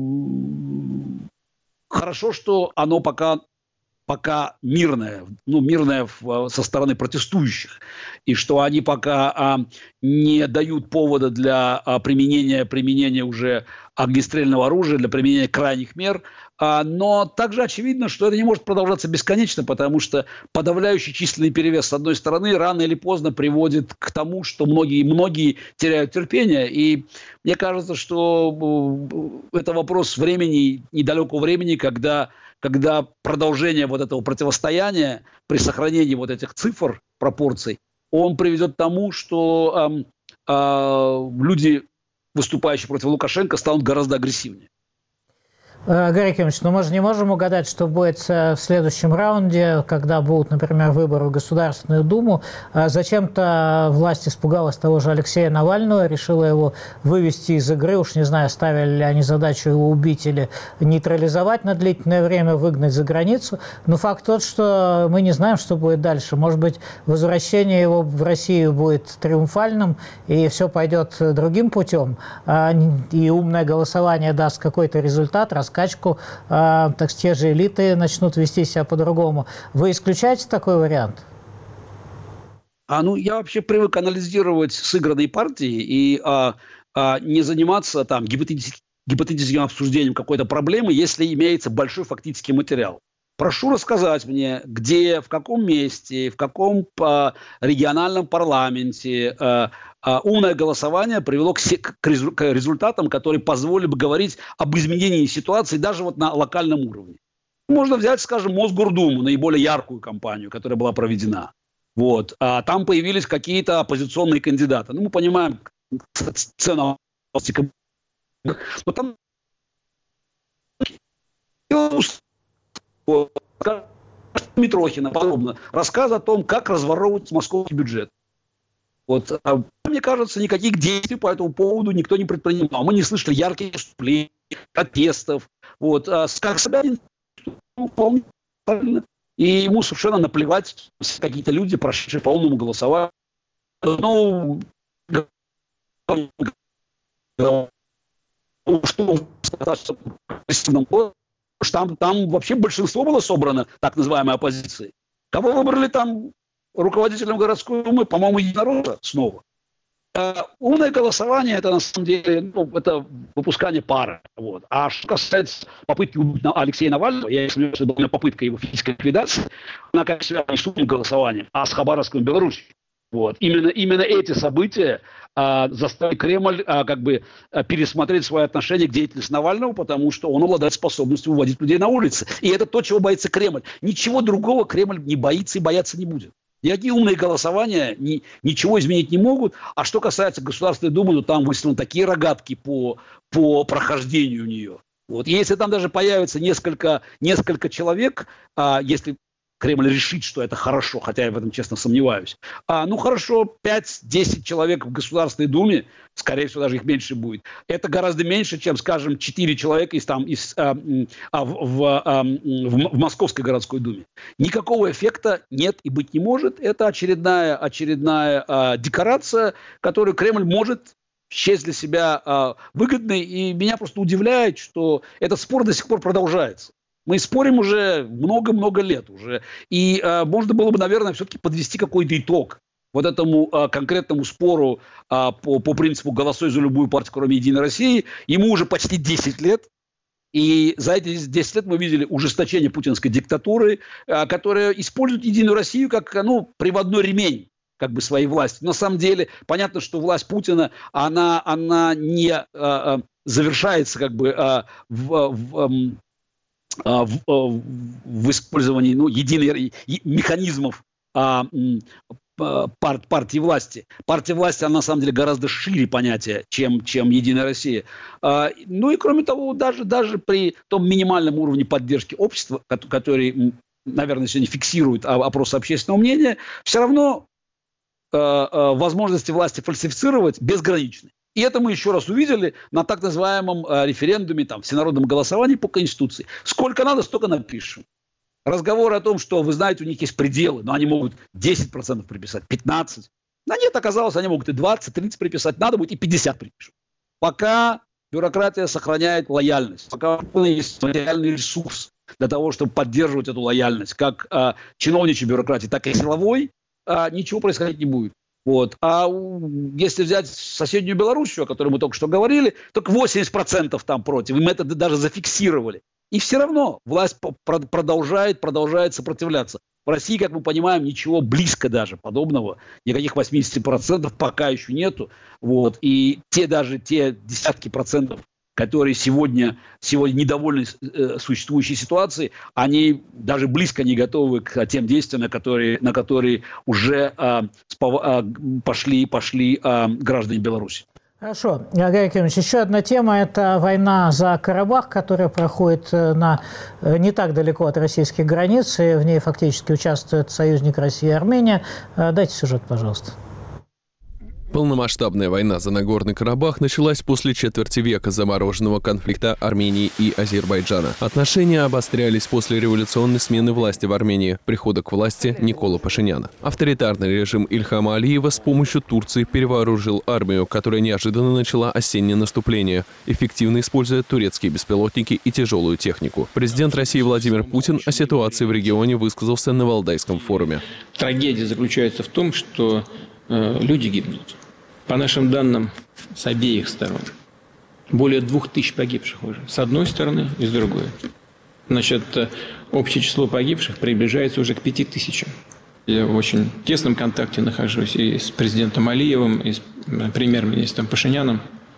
хорошо, что оно пока мирное, мирное со стороны протестующих, и что они пока не дают повода для применения уже огнестрельного оружия, для применения крайних мер, но также очевидно, что это не может продолжаться бесконечно, потому что подавляющий численный перевес с одной стороны рано или поздно приводит к тому, что многие теряют терпение, и мне кажется, что это вопрос времени, недалекого времени, когда продолжение вот этого противостояния при сохранении вот этих цифр, пропорций, он приведет к тому, что люди, выступающие против Лукашенко, станут гораздо агрессивнее. Гарри Кимович, мы же не можем угадать, что будет в следующем раунде, когда будут, например, выборы в Государственную Думу. Зачем-то власть испугалась того же Алексея Навального, решила его вывести из игры. Уж не знаю, ставили ли они задачу его убить или нейтрализовать на длительное время, выгнать за границу. Но факт тот, что мы не знаем, что будет дальше. Может быть, возвращение его в Россию будет триумфальным, и все пойдет другим путем, и умное голосование даст какой-то результат, раскачку, так те же элиты начнут вести себя по-другому. Вы исключаете такой вариант? Я вообще привык анализировать сыгранные партии и не заниматься там гипотетическим обсуждением какой-то проблемы, если имеется большой фактический материал. Прошу рассказать мне, где, в каком месте, в каком региональном парламенте умное голосование привело к результатам, которые позволили бы говорить об изменении ситуации даже вот на локальном уровне. Можно взять, скажем, Мосгордуму, наиболее яркую кампанию, которая была проведена. Вот. Там появились какие-то оппозиционные кандидаты. Мы понимаем цену. Но там Митрохина подобно. Рассказ о том, как разворовывать московский бюджет. Вот. Мне кажется, никаких действий по этому поводу никто не предпринимал. Мы не слышали ярких выступлений, протестов. Вот, как Собянин, вполне правильно. И ему совершенно наплевать, какие-то люди, прошедшие по умному голосованию. Ну, что там вообще большинство было собрано так называемой оппозицией. Кого выбрали там руководителем городской думы, по-моему, единороссы снова. Умное голосование – это на самом деле это выпускание пара. Вот. А что касается попытки убить Алексея Навального, я сомневаюсь, что это была попытка его физической ликвидации, она, как связана не с умным голосованием, а с Хабаровском и Белоруссией. Вот. Именно эти события заставили Кремль пересмотреть свое отношение к деятельности Навального, потому что он обладает способностью выводить людей на улицы. И это то, чего боится Кремль. Ничего другого Кремль не боится и бояться не будет. Никакие умные голосования ничего изменить не могут. А что касается Государственной Думы, то там выставлены такие рогатки по прохождению нее. Вот. Если там даже появится несколько человек, если Кремль решит, что это хорошо, хотя я в этом честно сомневаюсь. Хорошо, 5-10 человек в Государственной Думе, скорее всего, даже их меньше будет. Это гораздо меньше, чем, скажем, 4 человека в Московской городской думе. Никакого эффекта нет и быть не может. Это очередная декорация, которую Кремль может счесть для себя выгодной. И меня просто удивляет, что этот спор до сих пор продолжается. Мы спорим уже много-много лет уже. И можно было бы, наверное, все-таки подвести какой-то итог вот этому конкретному спору по принципу «голосуй за любую партию, кроме «Единой России». Ему уже почти 10 лет. И за эти 10 лет мы видели ужесточение путинской диктатуры, которая использует «Единую Россию» как приводной ремень своей власти. На самом деле понятно, что власть Путина, она не завершается в использовании единых механизмов партии власти. Партия власти, она на самом деле гораздо шире понятие, чем «Единая Россия». И кроме того, даже при том минимальном уровне поддержки общества, который, наверное, сегодня фиксирует опрос общественного мнения, все равно возможности власти фальсифицировать безграничны. И это мы еще раз увидели на так называемом референдуме, всенародном голосовании по Конституции. Сколько надо, столько напишем. Разговоры о том, что, вы знаете, у них есть пределы, но они могут 10% приписать, 15%. Да нет, оказалось, они могут и 20-30% приписать, надо будет и 50% припишут. Пока бюрократия сохраняет лояльность, пока есть материальный ресурс для того, чтобы поддерживать эту лояльность, как чиновничьей бюрократии, так и силовой, ничего происходить не будет. Вот. А если взять соседнюю Белоруссию, о которой мы только что говорили, только 80% там против. И мы это даже зафиксировали. И все равно власть продолжает сопротивляться. В России, как мы понимаем, ничего близко даже подобного, никаких 80% пока еще нету. Вот. И те десятки процентов, которые сегодня недовольны существующей ситуацией, они даже близко не готовы к тем действиям, на которые уже пошли граждане Беларуси. Хорошо. Гарри Кимович, еще одна тема – это война за Карабах, которая проходит не так далеко от российских границ, и в ней фактически участвует союзник России и Армения. Дайте сюжет, пожалуйста. Полномасштабная война за Нагорный Карабах началась после четверти века замороженного конфликта Армении и Азербайджана. Отношения обострялись после революционной смены власти в Армении, прихода к власти Никола Пашиняна. Авторитарный режим Ильхама Алиева с помощью Турции перевооружил армию, которая неожиданно начала осеннее наступление, эффективно используя турецкие беспилотники и тяжелую технику. Президент России Владимир Путин о ситуации в регионе высказался на Валдайском форуме. Трагедия заключается в том, что люди гибнут. По нашим данным, с обеих сторон. Более 2000 погибших уже. С одной стороны и с другой. Значит, общее число погибших приближается уже к 5000. Я в очень тесном контакте нахожусь и с президентом Алиевым, и с премьер-министром Пашиняном.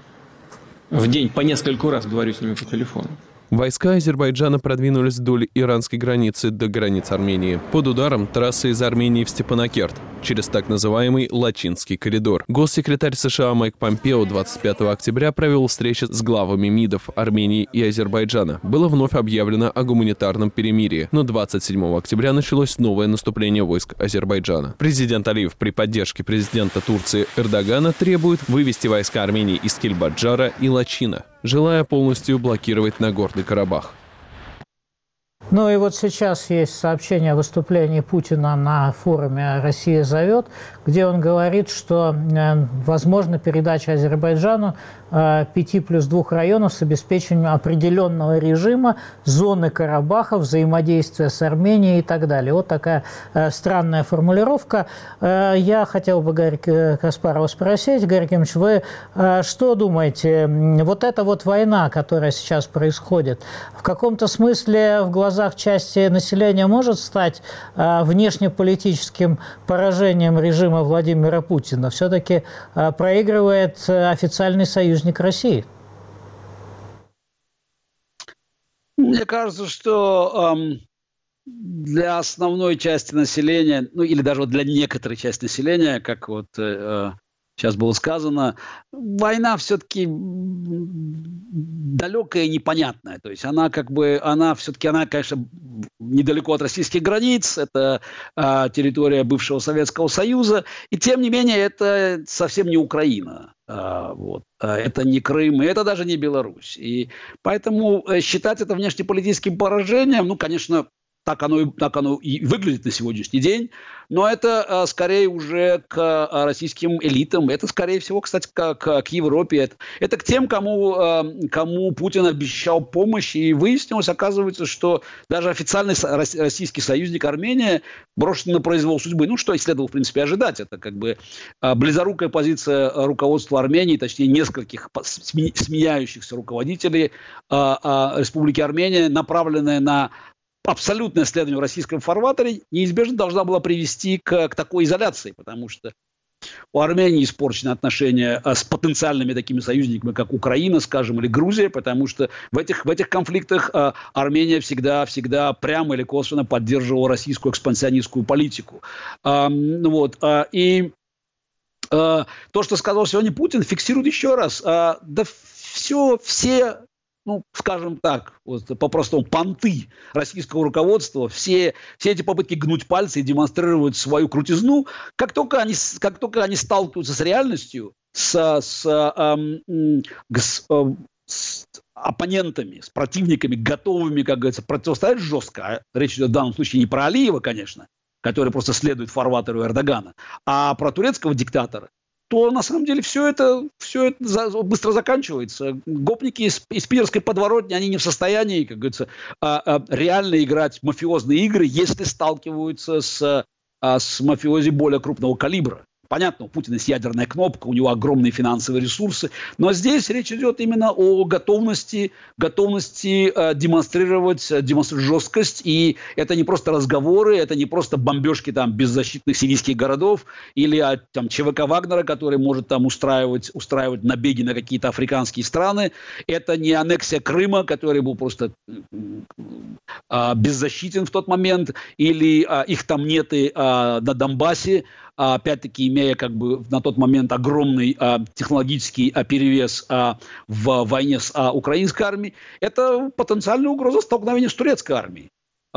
В день по нескольку раз говорю с ними по телефону. Войска Азербайджана продвинулись вдоль иранской границы до границ Армении. Под ударом трасса из Армении в Степанакерт через так называемый Лачинский коридор. Госсекретарь США Майк Помпео 25 октября провел встречи с главами МИДов Армении и Азербайджана. Было вновь объявлено о гуманитарном перемирии, но 27 октября началось новое наступление войск Азербайджана. Президент Алиев при поддержке президента Турции Эрдогана требует вывести войска Армении из Кельбаджара и Лачина. желая полностью блокировать Нагорный Карабах. Ну и вот сейчас есть сообщение о выступлении Путина на форуме «Россия зовет», где он говорит, что возможно передача Азербайджану 5+2 районов с обеспечением определенного режима, зоны Карабаха, взаимодействия с Арменией и так далее. Вот такая странная формулировка. Я хотел бы Гарри Каспарова спросить, Гарри Кимович, вы что думаете, вот эта вот война, которая сейчас происходит, в каком-то смысле в глазах части населения может стать внешнеполитическим поражением режима Владимира Путина? Все-таки проигрывает официальный союзник России. Мне кажется, что для основной части населения, ну или даже вот для некоторой части населения, как вот сейчас было сказано, война все-таки далекая и непонятная. То есть она конечно, недалеко от российских границ, это территория бывшего Советского Союза, и тем не менее это совсем не Украина. Это не Крым, и это даже не Беларусь. И поэтому считать это внешнеполитическим поражением, ну, конечно, так оно и выглядит на сегодняшний день, но это скорее уже к российским элитам, это скорее всего, кстати, к Европе, это к тем, кому Путин обещал помощь, и выяснилось, оказывается, что даже официальный российский союзник Армения брошен на произвол судьбы, ну, что и следовало, в принципе, ожидать, это как бы близорукая позиция руководства Армении, точнее, нескольких сменяющихся руководителей Республики Армения, направленная на абсолютное следование в российском фарватере, неизбежно должна была привести к такой изоляции, потому что у Армении испорчены отношения с потенциальными такими союзниками, как Украина, скажем, или Грузия, потому что в этих конфликтах Армения всегда прямо или косвенно поддерживала российскую экспансионистскую политику. И то, что сказал сегодня Путин, фиксирует еще раз, все ну, скажем так, вот, по-простому, понты российского руководства, все эти попытки гнуть пальцы и демонстрировать свою крутизну, как только они сталкиваются с реальностью, с оппонентами, с противниками, готовыми, как говорится, противостоять жестко, а речь идет в данном случае не про Алиева, конечно, который просто следует фарватеру Эрдогана, а про турецкого диктатора, то на самом деле все это быстро заканчивается. Гопники из питерской подворотни, они не в состоянии, как говорится, реально играть в мафиозные игры, если сталкиваются с мафиози более крупного калибра. Понятно, у Путина есть ядерная кнопка, у него огромные финансовые ресурсы, но здесь речь идет именно о готовности демонстрировать жесткость, и это не просто разговоры, это не просто бомбежки там беззащитных сирийских городов или там ЧВК Вагнера, который может там устраивать набеги на какие-то африканские страны, это не аннексия Крыма, который был просто беззащитен в тот момент, или их там нет и на Донбассе, опять-таки имея как бы на тот момент огромный технологический перевес в войне с украинской армией, это потенциальная угроза столкновения с турецкой армией.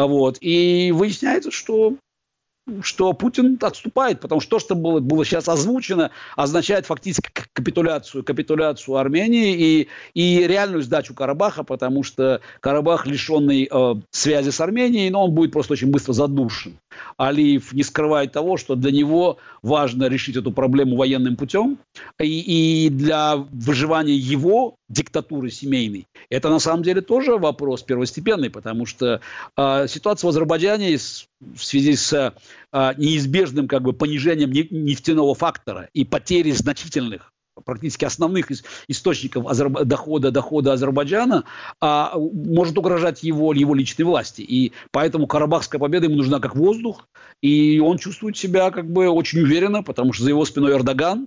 И выясняется, что Путин отступает, потому что то, что было сейчас озвучено, означает фактически капитуляцию Армении и реальную сдачу Карабаха, потому что Карабах, лишенный связи с Арменией, но он будет просто очень быстро задушен. Алиев не скрывает того, что для него важно решить эту проблему военным путем, и для выживания его диктатуры семейной это на самом деле тоже вопрос первостепенный, потому что ситуация в Азербайджане в связи с неизбежным как бы понижением нефтяного фактора и потерей значительных, практически основных источников дохода Азербайджана, может угрожать его личной власти. И поэтому карабахская победа ему нужна как воздух, и он чувствует себя как бы очень уверенно, потому что за его спиной Эрдоган,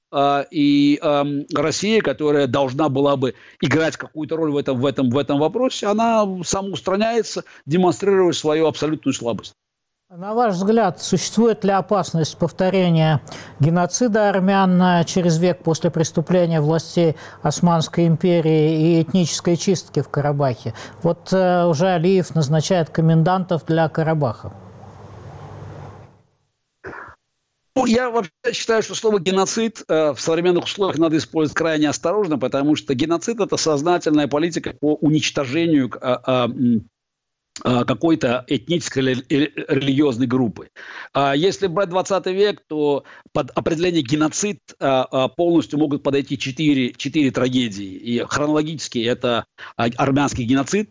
и Россия, которая должна была бы играть какую-то роль в этом вопросе, она самоустраняется, демонстрируя свою абсолютную слабость. На ваш взгляд, существует ли опасность повторения геноцида армян через век после преступления властей Османской империи и этнической чистки в Карабахе? Вот уже Алиев назначает комендантов для Карабаха. Я вообще считаю, что слово «геноцид» в современных условиях надо использовать крайне осторожно, потому что геноцид – это сознательная политика по уничтожению какой-то этнической или религиозной группы. Если брать 20 век, то под определение геноцид полностью могут подойти четыре трагедии. И хронологически это армянский геноцид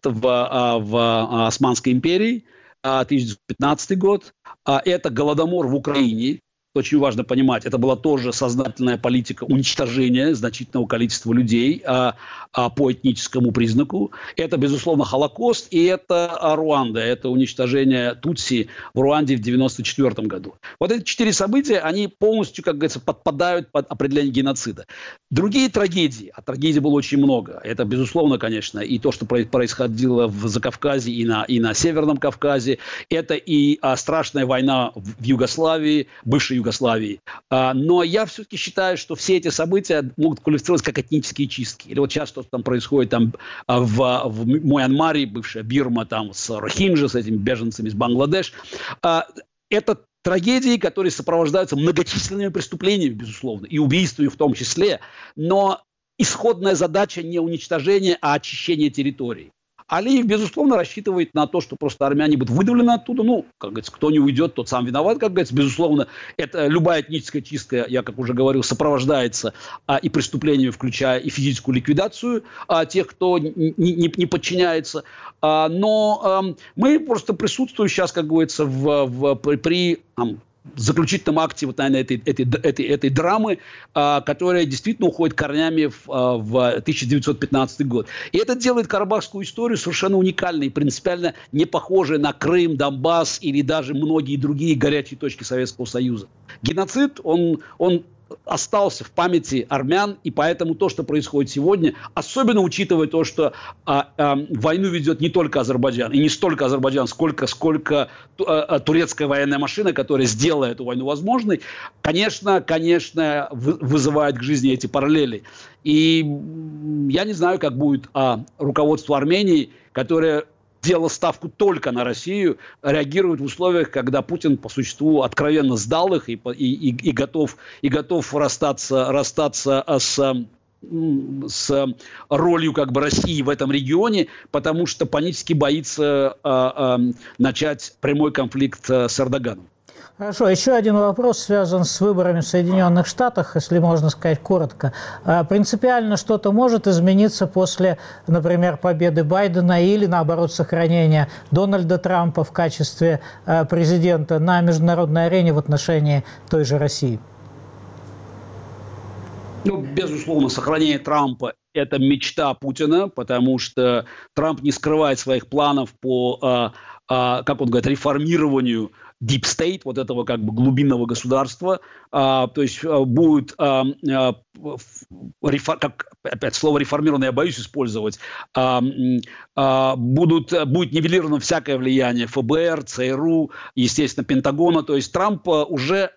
в Османской империи, 1915 год. Это голодомор в Украине. Очень важно понимать, это была тоже сознательная политика уничтожения значительного количества людей по этническому признаку. Это, безусловно, Холокост, и это Руанда, это уничтожение Тутси в Руанде в 1994 году. Вот эти 4 события, они полностью, как говорится, подпадают под определение геноцида. Другие трагедии, а трагедий было очень много, это, безусловно, конечно, и то, что происходило в Закавказье и на Северном Кавказе, это и страшная война в Югославии, бывшей Югославии. Но я все-таки считаю, что все эти события могут квалифицироваться как этнические чистки. Или вот сейчас что там происходит там в Мьянмаре, бывшая Бирма, там с Рохинджи, с этими беженцами из Бангладеш. Это трагедии, которые сопровождаются многочисленными преступлениями, безусловно, и убийствами в том числе. Но исходная задача не уничтожение, а очищение территорий. Алиев, безусловно, рассчитывает на то, что просто армяне будут выдавлены оттуда. Ну, как говорится, кто не уйдет, тот сам виноват, как говорится. Безусловно, это любая этническая чистка, я, как уже говорил, сопровождается и преступлениями, включая и физическую ликвидацию тех, кто не подчиняется. Но мы просто присутствуем сейчас, как говорится, при заключительном акте вот, наверное, этой драмы, которая действительно уходит корнями в 1915 год. И это делает карабахскую историю совершенно уникальной, принципиально не похожей на Крым, Донбасс или даже многие другие горячие точки Советского Союза. Геноцид, он остался в памяти армян, и поэтому то, что происходит сегодня, особенно учитывая то, что войну ведет не только Азербайджан, и не столько Азербайджан, сколько турецкая военная машина, которая сделала эту войну возможной, конечно, вызывает к жизни эти параллели. И я не знаю, как будет руководство Армении, которое делал ставку только на Россию, реагирует в условиях, когда Путин по существу откровенно сдал их и готов расстаться с ролью как бы России в этом регионе, потому что панически боится начать прямой конфликт с Эрдоганом. Хорошо, еще один вопрос связан с выборами в Соединенных Штатах, если можно сказать коротко. Принципиально что-то может измениться после, например, победы Байдена или, наоборот, сохранения Дональда Трампа в качестве президента на международной арене в отношении той же России? Ну, безусловно, сохранение Трампа – это мечта Путина, потому что Трамп не скрывает своих планов по, как он говорит, реформированию Deep State, вот этого как бы глубинного государства, то есть будет, как, опять слово реформированное я боюсь использовать, будет нивелировано всякое влияние ФБР, ЦРУ, естественно, Пентагона, то есть Трамп уже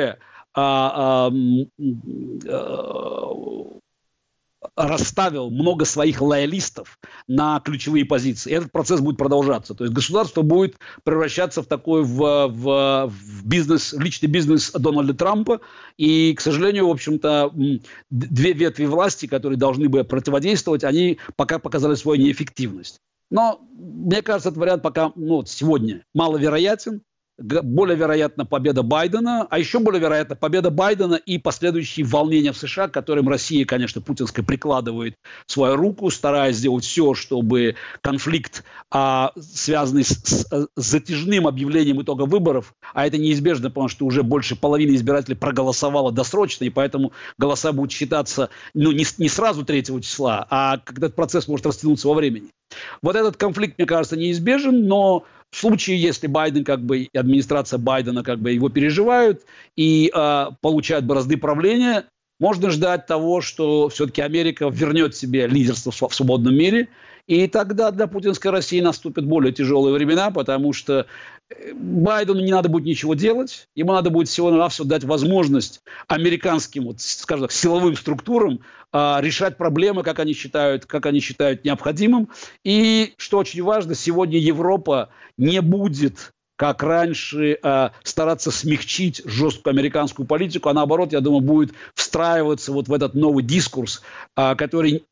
расставил много своих лоялистов на ключевые позиции. Этот процесс будет продолжаться. То есть государство будет превращаться в такой в бизнес, личный бизнес Дональда Трампа. И, к сожалению, в общем-то, две ветви власти, которые должны бы противодействовать, они пока показали свою неэффективность. Но, мне кажется, этот вариант пока сегодня маловероятен. Более вероятна победа Байдена, а еще более вероятна победа Байдена и последующие волнения в США, к которым Россия, конечно, путинская, прикладывает свою руку, стараясь сделать все, чтобы конфликт, связанный с затяжным объявлением итога выборов, а это неизбежно, потому что уже больше половины избирателей проголосовало досрочно, и поэтому голоса будут считаться не сразу 3 числа, а когда этот процесс может растянуться во времени. Вот этот конфликт, мне кажется, неизбежен, но в случае, если Байден, как бы, и администрация Байдена, как бы, его переживают и получают бразды правления, можно ждать того, что все-таки Америка вернет себе лидерство в свободном мире, и тогда для путинской России наступят более тяжелые времена, потому что Байдену не надо будет ничего делать, ему надо будет всего-навсего дать возможность американским, скажем так, силовым структурам решать проблемы, как они считают необходимым. И, что очень важно, сегодня Европа не будет как раньше, стараться смягчить жесткую американскую политику, а наоборот, я думаю, будет встраиваться вот в этот новый дискурс, который,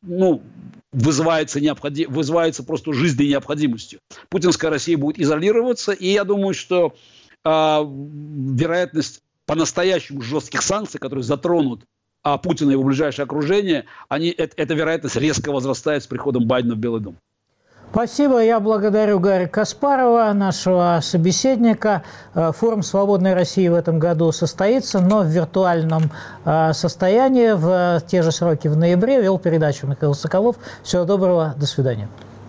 вызывается просто жизненной необходимостью. Путинская Россия будет изолироваться, и я думаю, что вероятность по-настоящему жестких санкций, которые затронут Путина и его ближайшее окружение, эта вероятность резко возрастает с приходом Байдена в Белый дом. Спасибо. Я благодарю Гарри Каспарова, нашего собеседника. Форум «Свободной России» в этом году состоится, но в виртуальном состоянии. В те же сроки в ноябре вел передачу Михаил Соколов. Всего доброго. До свидания.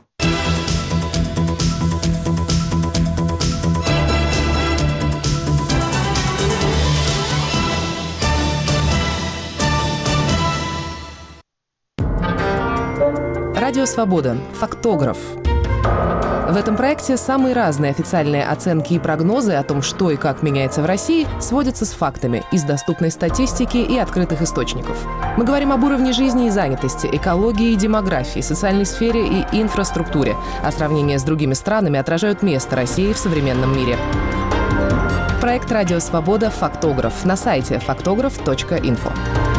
Радио «Свобода». Фактограф. В этом проекте самые разные официальные оценки и прогнозы о том, что и как меняется в России, сводятся с фактами из доступной статистики и открытых источников. Мы говорим об уровне жизни и занятости, экологии и демографии, социальной сфере и инфраструктуре, а сравнения с другими странами отражают место России в современном мире. Проект «Радио Свобода. Фактограф» на сайте faktograph.info.